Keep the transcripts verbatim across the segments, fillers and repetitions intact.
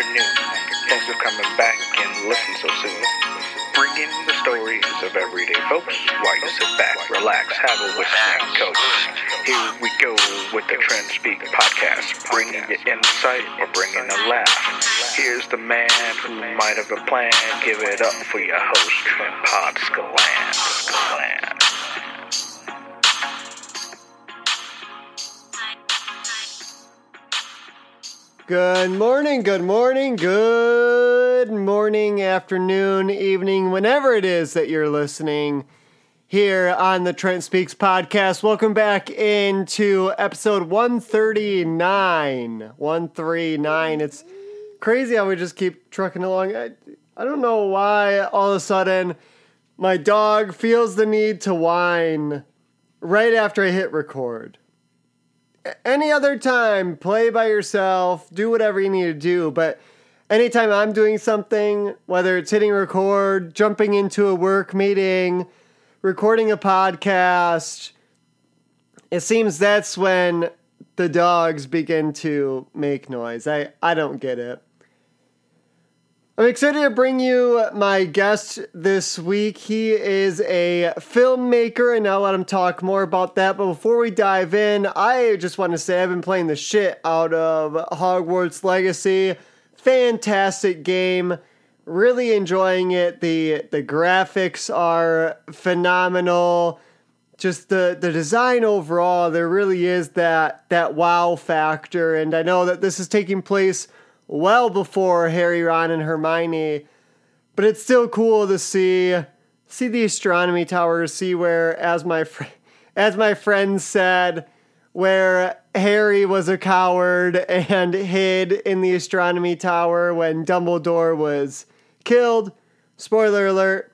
afternoon. Thanks for coming back and listening so soon. Bringing the stories of everyday folks while you sit back, relax, have a whiskey and coke. Here we go with the Trent Speak podcast, bringing you insight or bringing a laugh. Here's the man who might have a plan. Give it up for your host, Trent Pod Scalan. Scalan. Good morning, good morning, good morning, afternoon, evening, whenever it is that you're listening here on the Trent Speaks podcast. Welcome back into episode one thirty-nine. one thirty-nine. It's crazy how we just keep trucking along. I, I don't know why all of a sudden my dog feels the need to whine right after I hit record. Any other time, play by yourself, do whatever you need to do. But anytime I'm doing something, whether it's hitting record, jumping into a work meeting, recording a podcast, it seems that's when the dogs begin to make noise. I, I don't get it. I'm excited to bring you my guest this week. He is a filmmaker, and I'll let him talk more about that. But before we dive in, I just want to say I've been playing the shit out of Hogwarts Legacy. Fantastic game. Really enjoying it. The the graphics are phenomenal. Just the, the design overall, there really is that, that wow factor. And I know that this is taking place well before Harry, Ron, and Hermione, but it's still cool to see see the astronomy tower, see where, as my fr- as my friend said, where Harry was a coward and hid in the astronomy tower when Dumbledore was killed. Spoiler alert.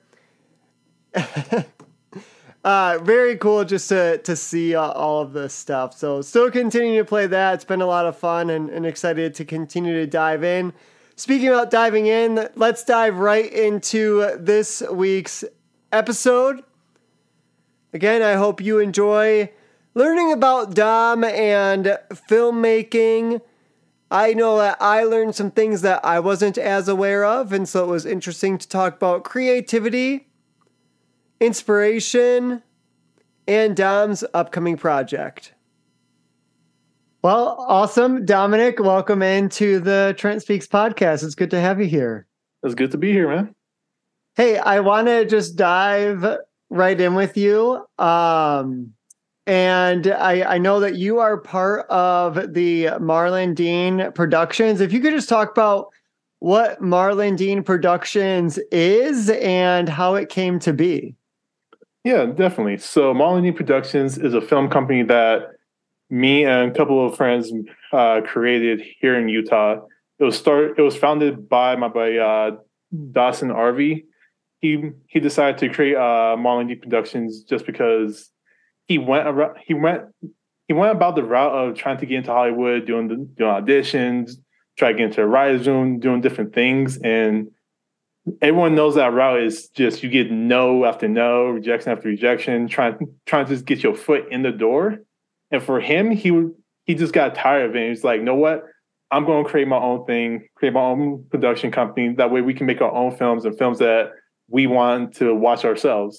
Uh, very cool just to, to see uh, all of this stuff. So still continuing to play that. It's been a lot of fun and, and excited to continue to dive in. Speaking about diving in, let's dive right into this week's episode. Again, I hope you enjoy learning about Dom and filmmaking. I know that I learned some things that I wasn't as aware of, and so it was interesting to talk about creativity, inspiration, and Dom's upcoming project. Well, awesome. Dominic, welcome into the Trent Speaks podcast. It's good to have you here. It's good to be here, man. Hey, I want to just dive right in with you. Um, and I, I know that you are part of the Marlon Dean Productions. If you could just talk about what Marlon Dean Productions is and how it came to be. Yeah, definitely. So Marlon Dean Productions is a film company that me and a couple of friends uh, created here in Utah. It was start. It was founded by my buddy uh, Dawson Arvey. He he decided to create uh, Marlon Dean Productions just because he went around, he went he went about the route of trying to get into Hollywood, doing the, doing auditions, trying to get into a writer's room, doing different things, and everyone knows that route is just you get no after no, rejection after rejection, trying trying to just get your foot in the door. And for him, he he just got tired of it. He's like, you know what? I'm going to create my own thing, create my own production company. That way we can make our own films and films that we want to watch ourselves.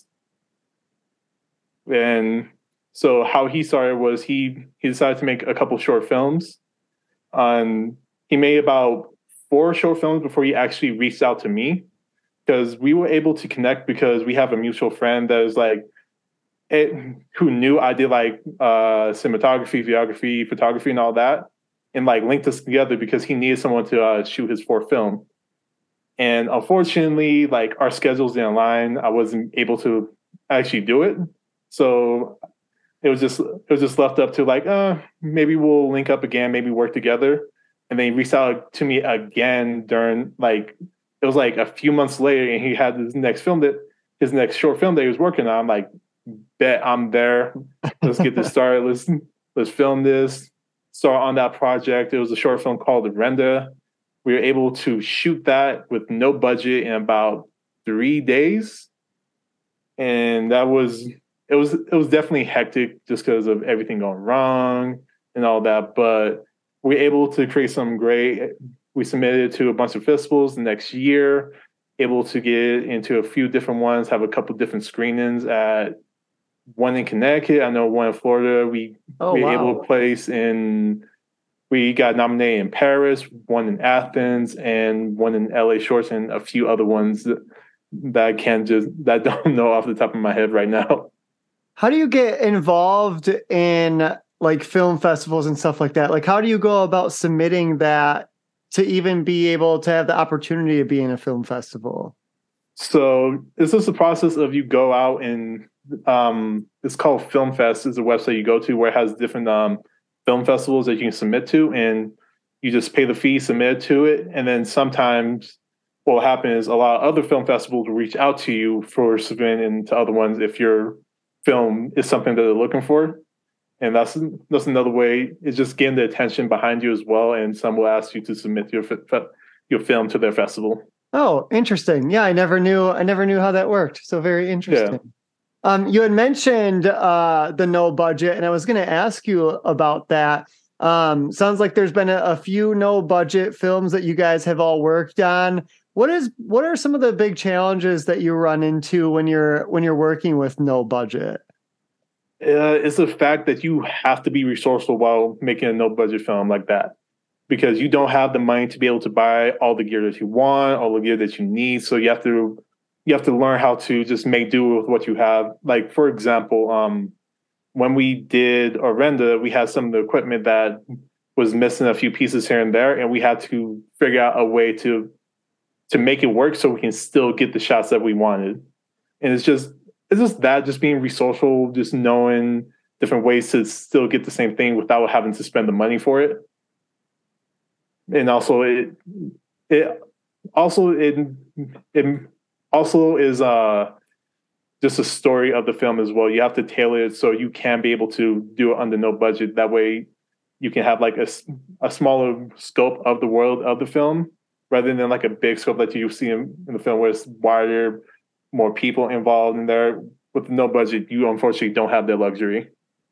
And so how he started was he he decided to make a couple short films. Um, he made about four short films before he actually reached out to me. Because we were able to connect because we have a mutual friend that is like, it, who knew I did like uh, cinematography, videography, photography, and all that, and like linked us together because he needed someone to uh, shoot his fourth film. And unfortunately, like our schedules didn't align. I wasn't able to actually do it, so it was just it was just left up to like, uh, maybe we'll link up again, maybe work together. And then he reached out to me again during like. It was like a few months later, and he had his next film that his next short film that he was working on. I'm like, bet I'm there. Let's get this started. Let's let's film this. Start on that project. It was a short film called Renda. We were able to shoot that with no budget in about three days, and that was it was it was definitely hectic just because of everything going wrong and all that. But we were able to create some great we submitted to a bunch of festivals the next year, able to get into a few different ones, have a couple different screenings at one in Connecticut. I know one in Florida. We Oh, we were wow. able to place in, we got nominated in Paris, one in Athens, and one in L A Shorts, and a few other ones that, that I can't just, that I don't know off the top of my head right now. How do you get involved in like film festivals and stuff like that? Like, how do you go about submitting that to even be able to have the opportunity to be in a film festival? So it's just the process of you go out and um, it's called Film Fest. Is a website you go to where it has different um, film festivals that you can submit to, and you just pay the fee, submit to it, and then sometimes what will happen is a lot of other film festivals will reach out to you for submitting to other ones if your film is something that they're looking for. And that's that's another way. It's just getting the attention behind you as well, and some will ask you to submit your your film to their festival. Oh, interesting. Yeah, I never knew. I never knew how that worked. So very interesting. Yeah. Um, you had mentioned uh, the no budget, and I was going to ask you about that. Um, sounds like there's been a, a few no budget films that you guys have all worked on. What is what are some of the big challenges that you run into when you're when you're working with no budget? Uh, it's the fact that you have to be resourceful while making a no budget film like that, because you don't have the money to be able to buy all the gear that you want, all the gear that you need. So you have to you have to learn how to just make do with what you have. Like, for example, um, when we did Orenda, we had some of the equipment that was missing a few pieces here and there, and we had to figure out a way to to make it work so we can still get the shots that we wanted. And it's just it's just that, just being resourceful, just knowing different ways to still get the same thing without having to spend the money for it. And also it it also it it also is uh just a story of the film as well. You have to tailor it so you can be able to do it under no budget. That way you can have like a, a smaller scope of the world of the film rather than like a big scope that you see in, in the film where it's wider, more people involved in there. With no budget, you unfortunately don't have that luxury.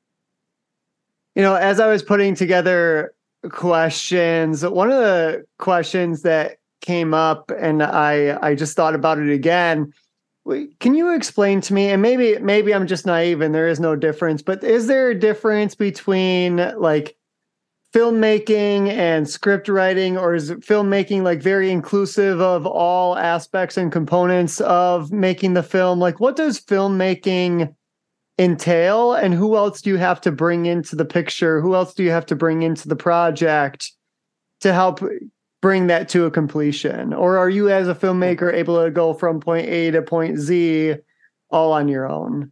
You know, as I was putting together questions, one of the questions that came up, and I I just thought about it again. Can you explain to me, and maybe maybe I'm just naive and there is no difference, but is there a difference between like filmmaking and script writing, or is filmmaking like very inclusive of all aspects and components of making the film? Like, what does filmmaking entail, and who else do you have to bring into the picture? Who else do you have to bring into the project to help bring that to a completion? Or are you as a filmmaker able to go from point A to point Z all on your own?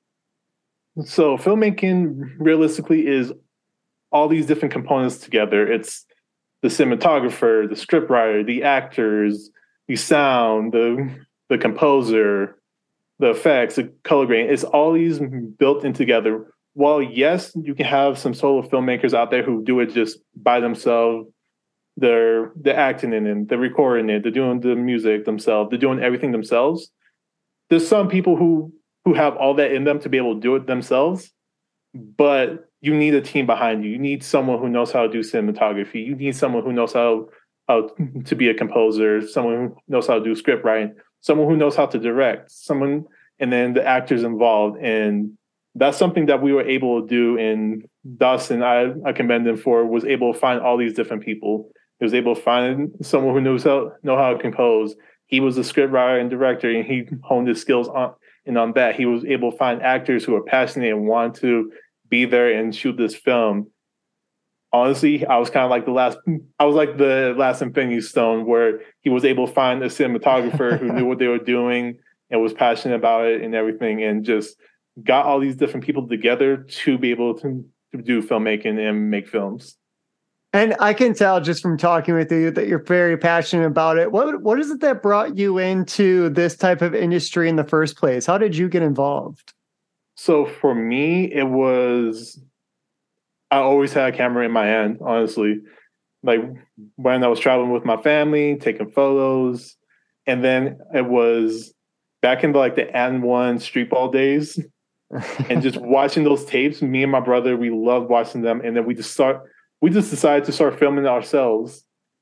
So filmmaking realistically is all these different components together. It's the cinematographer, the scriptwriter, the actors, the sound, the the composer, the effects, the color grading. It's all these built in together. While yes, you can have some solo filmmakers out there who do it just by themselves. They're they're acting in it, they're recording it, they're doing the music themselves, they're doing everything themselves. There's some people who who have all that in them to be able to do it themselves, but you need a team behind you. You need someone who knows how to do cinematography. You need someone who knows how, how to be a composer, someone who knows how to do script writing, someone who knows how to direct, someone, and then the actors involved. And that's something that we were able to do. And Dustin, I, I commend him for, was able to find all these different people. He was able to find someone who knows how know how to compose. He was a script writer and director, and he honed his skills on and on that. He was able to find actors who are passionate and want to be there and shoot this film. Honestly, I was kind of like the last, I was like the last Infinity Stone, where he was able to find a cinematographer who knew what they were doing and was passionate about it and everything, and just got all these different people together to be able to, to do filmmaking and make films. And I can tell just from talking with you that you're very passionate about it. What what is it that brought you into this type of industry in the first place? How did you get involved? So for me, it was, I always had a camera in my hand, honestly. Like when I was traveling with my family, taking photos. And then it was back in the, like the N one street ball days. And just watching those tapes, me and my brother, we loved watching them. And then we just start, we just decided to start filming ourselves.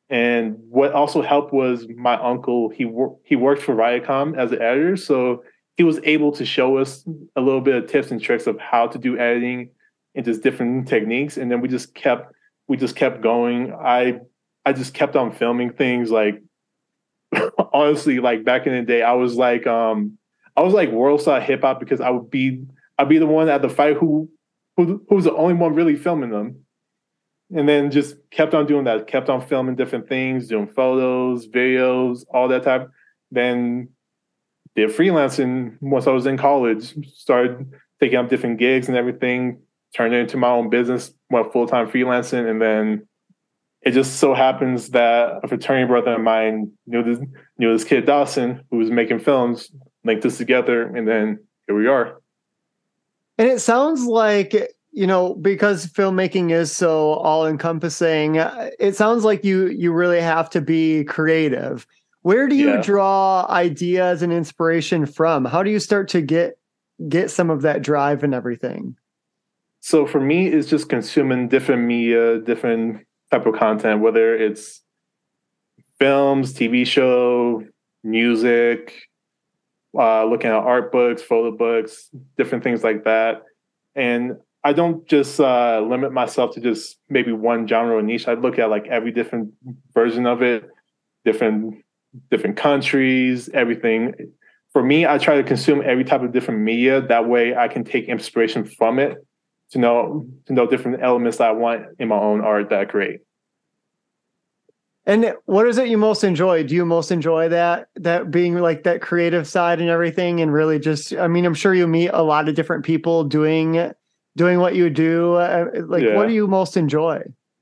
And what also helped was my uncle. He wor- he worked for Viacom as an editor, so he was able to show us a little bit of tips and tricks of how to do editing and just different techniques. And then we just kept we just kept going. I I just kept on filming things like honestly, like back in the day, I was like um I was like world star hip hop because I would be I'd be the one at the fight who who who was the only one really filming them. And then just kept on doing that, kept on filming different things, doing photos, videos, all that type. Then did freelancing once I was in college, started taking up different gigs and everything, turned it into my own business, went full-time freelancing. And then it just so happens that a fraternity brother of mine knew this, knew this kid Dawson who was making films, linked us together, and then here we are. And it sounds like, you know, because filmmaking is so all-encompassing, it sounds like you you really have to be creative. Where do you yeah. draw ideas and inspiration from? How do you start to get get some of that drive and everything? So for me, it's just consuming different media, different type of content, whether it's films, T V show, music, uh, looking at art books, photo books, different things like that. And I don't just uh, limit myself to just maybe one genre or niche. I look at like every different version of it, different different countries, everything. For me, I try to consume every type of different media. That way I can take inspiration from it to know to know different elements that I want in my own art that I create. And what is it you most enjoy? Do you most enjoy that, that being like that creative side and everything? And really just, I mean, I'm sure you meet a lot of different people doing doing what you do. Uh, like, yeah. What do you most enjoy?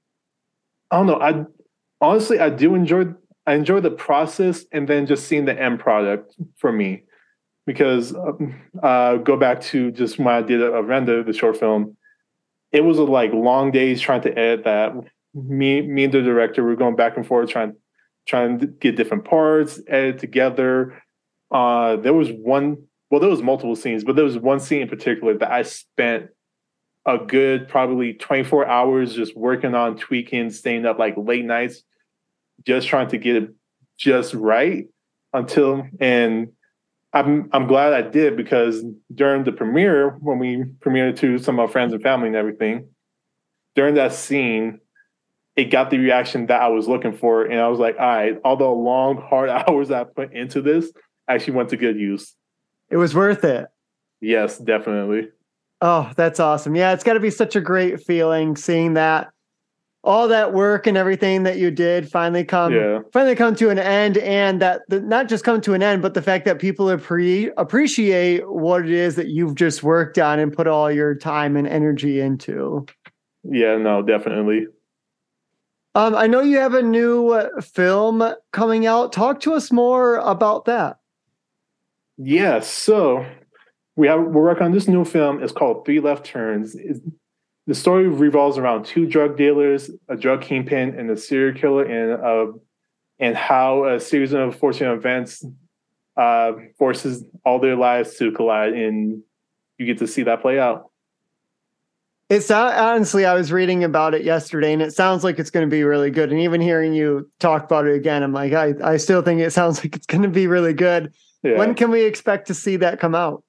I don't know. I honestly, I do enjoy, I enjoy the process and then just seeing the end product for me, because uh, go back to just when I did a, a render, the short film, it was a, like long days trying to edit that. Me, me and the director were going back and forth trying, trying to get different parts, edit together. Uh, there was one, well, there was multiple scenes, but there was one scene in particular that I spent a good probably twenty-four hours just working on, tweaking, staying up like late nights, just trying to get it just right until, and I'm I'm glad I did, because during the premiere, when we premiered to some of our friends and family and everything, during that scene, it got the reaction that I was looking for. And I was like, all right, all the long, hard hours I put into this actually went to good use. It was worth it. Yes, definitely. Oh, that's awesome. Yeah, it's got to be such a great feeling seeing that all that work and everything that you did finally come yeah. finally come to an end, and that the, not just come to an end, but the fact that people appre- appreciate what it is that you've just worked on and put all your time and energy into. Yeah, no, definitely. Um, I know you have a new uh, film coming out. Talk to us more about that. Yeah, so we have we're working on this new film. It's called Three Left Turns. It's, the story revolves around two drug dealers, a drug kingpin, and a serial killer, and uh, and how a series of unfortunate events uh, forces all their lives to collide, and you get to see that play out. It's honestly, I was reading about it yesterday, and it sounds like it's going to be really good. And even hearing you talk about it again, I'm like, I, I still think it sounds like it's going to be really good. Yeah. When can we expect to see that come out?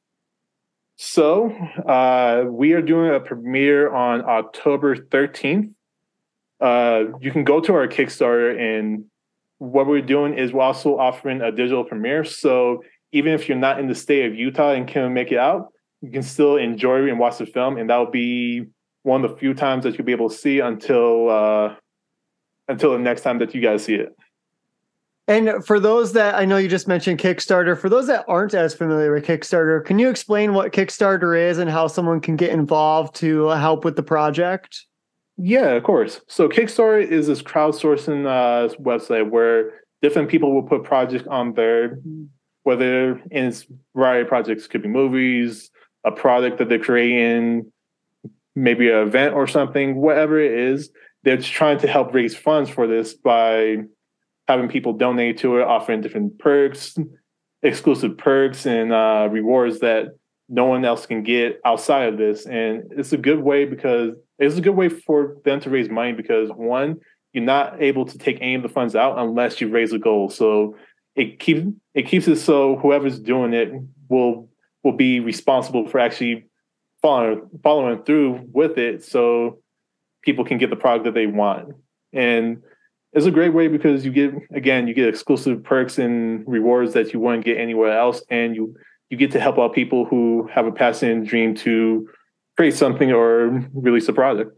So uh, we are doing a premiere on October thirteenth. Uh, you can go to our Kickstarter, and what we're doing is we're also offering a digital premiere. So even if you're not in the state of Utah and can't make it out, you can still enjoy and watch the film, and that will be one of the few times that you'll be able to see until uh, until the next time that you guys see it. And for those that, I know you just mentioned Kickstarter, for those that aren't as familiar with Kickstarter, can you explain what Kickstarter is and how someone can get involved to help with the project? Yeah, of course. So Kickstarter is this crowdsourcing uh, website where different people will put projects on there, whether in its variety of projects, could be movies, a product that they're creating, maybe an event or something, whatever it is. They're just trying to help raise funds for this by having people donate to it, offering different perks, exclusive perks and uh, rewards that no one else can get outside of this. And it's a good way because it's a good way for them to raise money because, one, you're not able to take any of the funds out unless you raise a goal. So it keeps it keeps it so whoever's doing it will will be responsible for actually following following through with it, so people can get the product that they want. And it's a great way because you get, again, you get exclusive perks and rewards that you wouldn't get anywhere else, and you you get to help out people who have a passion and dream to create something or release a product.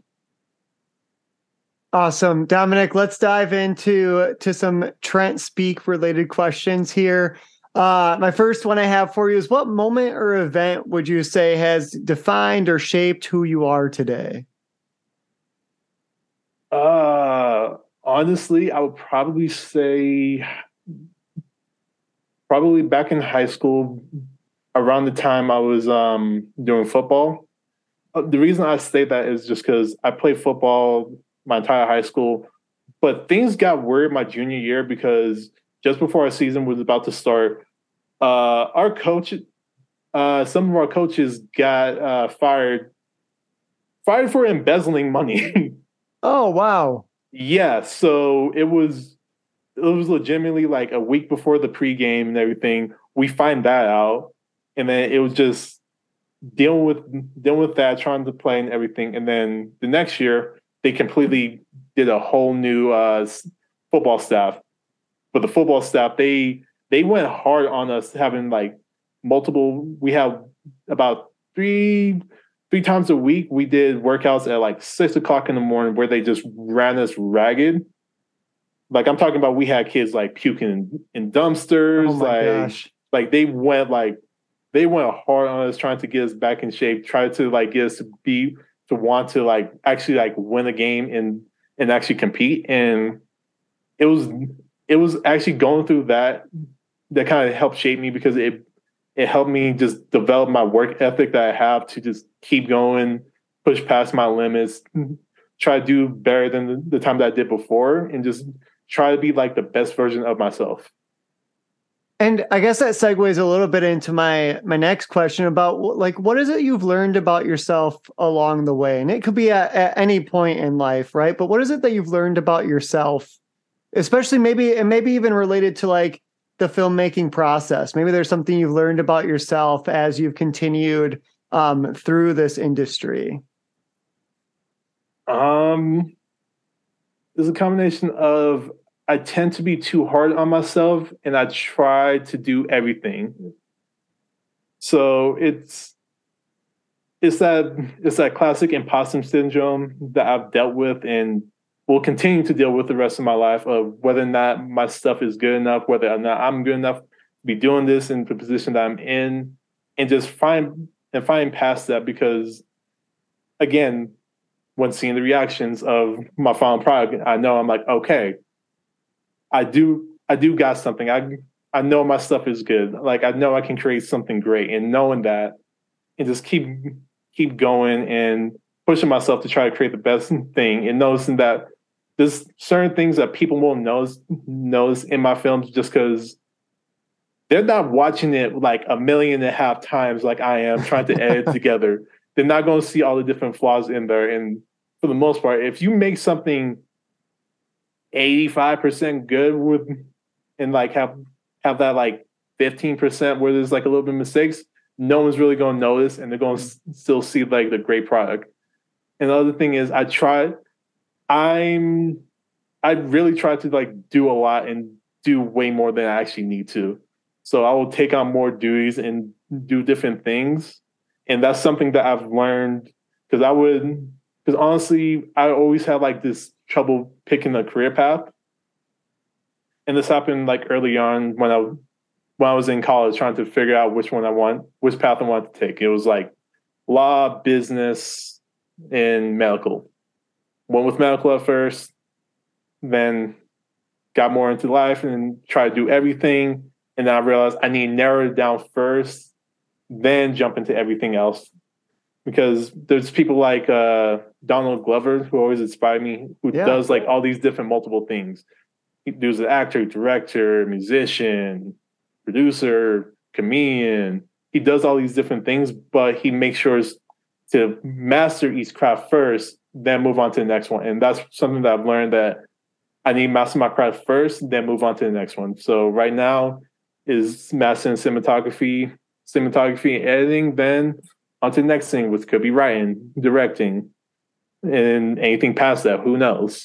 Awesome. Dominic, let's dive into to some Trent Speak related questions here. Uh, my first one I have for you is, what moment or event would you say has defined or shaped who you are today? Uh, honestly, I would probably say probably back in high school, around the time I was um, doing football. Uh, the reason I say that is just because I played football my entire high school, but things got weird my junior year because just before our season was about to start, uh, our coach, uh, some of our coaches got uh, fired, fired for embezzling money. Oh, wow. Yeah, so it was it was legitimately like a week before the pregame and everything. We find that out, and then it was just dealing with dealing with that, trying to play and everything. And then the next year, they completely did a whole new uh, football staff. But the football staff, they they went hard on us, having like multiple. We have about three three times a week. We did workouts at like six o'clock in the morning, where they just ran us ragged. Like, I'm talking about, we had kids like puking in, in dumpsters. Oh my like, gosh. like they went like they went hard on us, trying to get us back in shape, try to like get us to be. to want to like actually like win a game and and actually compete. And it was it was actually going through that that kind of helped shape me, because it it helped me just develop my work ethic that I have to just keep going, push past my limits, try to do better than the, the time that I did before, and just try to be like the best version of myself. And I guess that segues a little bit into my my next question about, like, what is it you've learned about yourself along the way? And it could be at, at any point in life, right? But what is it that you've learned about yourself, especially maybe, and maybe even related to like the filmmaking process? Maybe there's something you've learned about yourself as you've continued um, through this industry. Um, there's a combination of, I tend to be too hard on myself, and I try to do everything. So it's it's that it's that classic imposter syndrome that I've dealt with and will continue to deal with the rest of my life, of whether or not my stuff is good enough, whether or not I'm good enough to be doing this in the position that I'm in, and just find and find past that. Because again, when seeing the reactions of my final product, I know I'm like, okay, I do, I do got something. I, I know my stuff is good. Like, I know I can create something great, and knowing that, and just keep, keep going and pushing myself to try to create the best thing, and noticing that there's certain things that people won't notice, notice in my films, just because they're not watching it like a million and a half times like I am trying to edit together. They're not going to see all the different flaws in there. And for the most part, if you make something eighty-five percent good with, and like have have that like fifteen percent where there's like a little bit of mistakes, no one's really going to notice, and they're going to s- still see like the great product. And the other thing is, I try, I'm, I really try to like do a lot and do way more than I actually need to. So I will take on more duties and do different things. And that's something that I've learned, because I would, because honestly, I always had like this trouble picking a career path. And this happened like early on when I when I was in college, trying to figure out which one I want, which path I wanted to take. It was like law, business, and medical. Went with medical at first, then got more into life and tried to do everything. And then I realized I need to narrow it down first, then jump into everything else. Because there's people like uh, Donald Glover, who always inspire me, who Yeah. does like all these different multiple things. He's an actor, director, musician, producer, comedian. He does all these different things, but he makes sure to master each craft first, then move on to the next one. And that's something that I've learned, that I need to master my craft first, then move on to the next one. So right now is mastering cinematography, cinematography and editing, then on to the next thing, which could be writing, directing, and anything past that, who knows?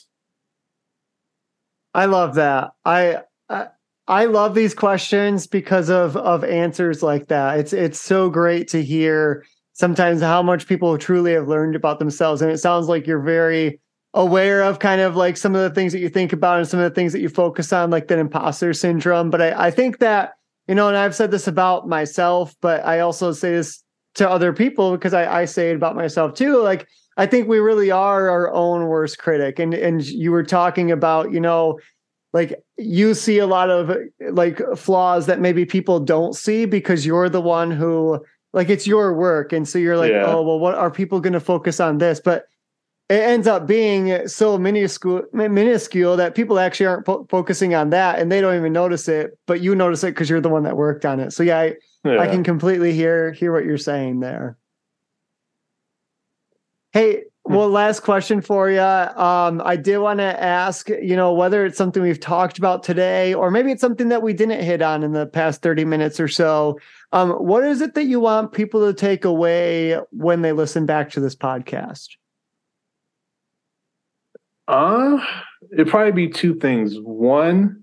I love that. I, I I love these questions because of of answers like that. It's it's so great to hear sometimes how much people truly have learned about themselves, and it sounds like you're very aware of kind of like some of the things that you think about and some of the things that you focus on, like that imposter syndrome. But I, I think that, you know, and I've said this about myself, but I also say this to other people because I, I say it about myself too. Like, I think we really are our own worst critic. And, and you were talking about, you know, like you see a lot of like flaws that maybe people don't see because you're the one who, like, it's your work. And so you're like, yeah. oh, well, what are people going to focus on this? But it ends up being so minuscule, minuscule that people actually aren't po- focusing on that, and they don't even notice it. But you notice it because you're the one that worked on it. So yeah, I, yeah. I can completely hear hear what you're saying there. Hey, well, last question for you. Um, I did want to ask, you know, whether it's something we've talked about today, or maybe it's something that we didn't hit on in the past thirty minutes or so. Um, what is it that you want people to take away when they listen back to this podcast? Uh, it'd probably be two things. One,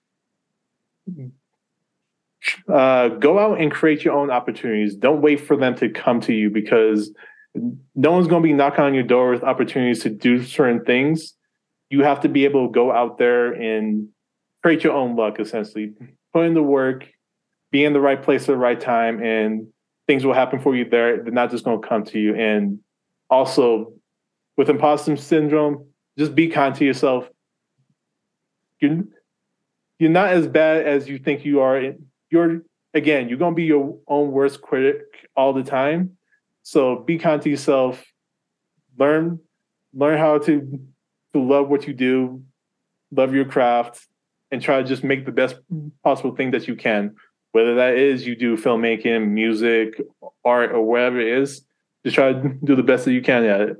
uh, go out and create your own opportunities. Don't wait for them to come to you, because no one's going to be knocking on your door with opportunities to do certain things. You have to be able to go out there and create your own luck, essentially. Put in the work, be in the right place at the right time, and things will happen for you there. They're not just going to come to you. And also, with imposter syndrome, just be kind to yourself. You're, you're not as bad as you think you are. You're, again, you're going to be your own worst critic all the time. So be kind to yourself. Learn, learn how to, to love what you do, love your craft, and try to just make the best possible thing that you can. Whether that is you do filmmaking, music, art, or whatever it is, just try to do the best that you can at it.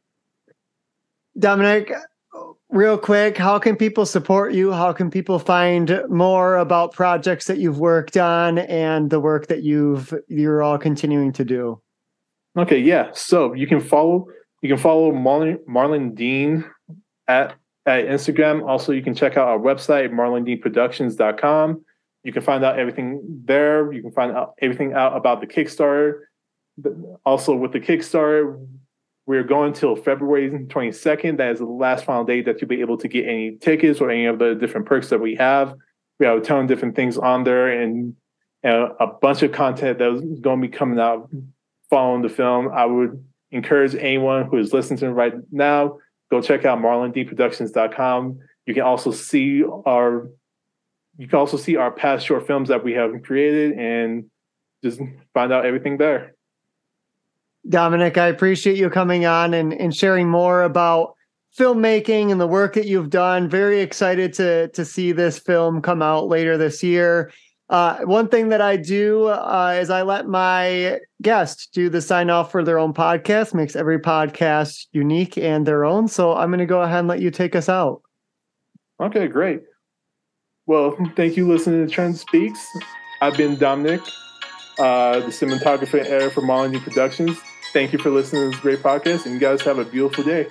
Dominic, real quick, how can people support you? How can people find more about projects that you've worked on and the work that you've you're all continuing to do? Okay, yeah. So you can follow you can follow Marlon, Marlon Dean at at Instagram. Also, you can check out our website, marlon dean productions dot com. You can find out everything there. You can find out everything out about the Kickstarter. Also, with the Kickstarter, we're going till February twenty-second. That is the last final date that you'll be able to get any tickets or any of the different perks that we have. We have a ton of different things on there, and, and a bunch of content that is going to be coming out following the film. I would encourage anyone who is listening to it right now, go check out marlon d productions dot com. You can also see our you can also see our past short films that we have created and just find out everything there. Dominic, I appreciate you coming on and, and sharing more about filmmaking and the work that you've done. Very excited to, to see this film come out later this year. Uh, one thing that I do uh, is I let my guests do the sign off for their own podcast. Makes every podcast unique and their own. So I'm going to go ahead and let you take us out. Okay, great. Well, thank you for listening to Trent Speaks. I've been Dominic, uh, the cinematographer and editor for Marlon D Productions. Thank you for listening to this great podcast, and you guys have a beautiful day.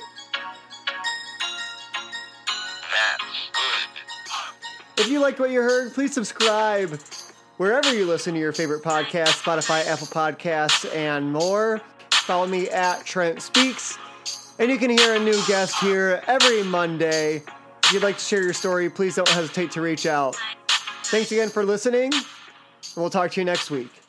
If you liked what you heard, please subscribe wherever you listen to your favorite podcasts, Spotify, Apple Podcasts, and more. Follow me at Trent Speaks, and you can hear a new guest here every Monday. If you'd like to share your story, please don't hesitate to reach out. Thanks again for listening, and we'll talk to you next week.